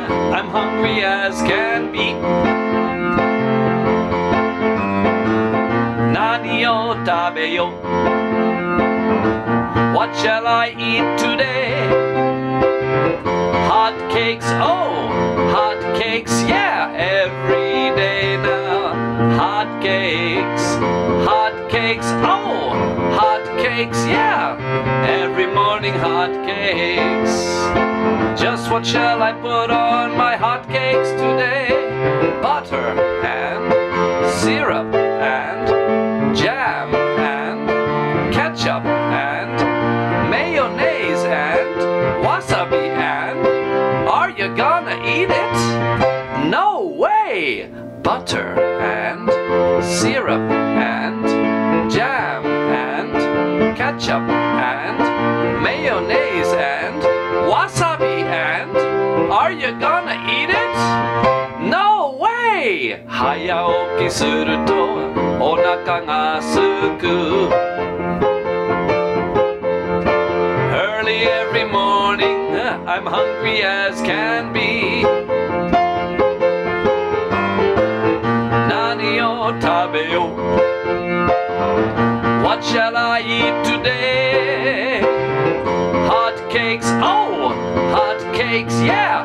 I'm hungry as can be. Nani o tabeyo? What shall I eat today? Hot cakes, oh, hot cakes, yeah, every day now. Hot cakes, oh, hot cakes, yeah, every morning hot cakes. Just what shall I put on my hot cakes today? Butter and syrup and jam and ketchup and mayonnaise and wasabi, and are you gonna eat it? No way! Butter and syrup and jam and ketchup and mayonnaise and wasabi, and are you gonna eat it? No way! 早起きするとお腹がすく。Early every morning, I'm hungry as can be. Nani o tabeyo? What shall I eat today? Hot cakes, oh, hot cakes, yeah,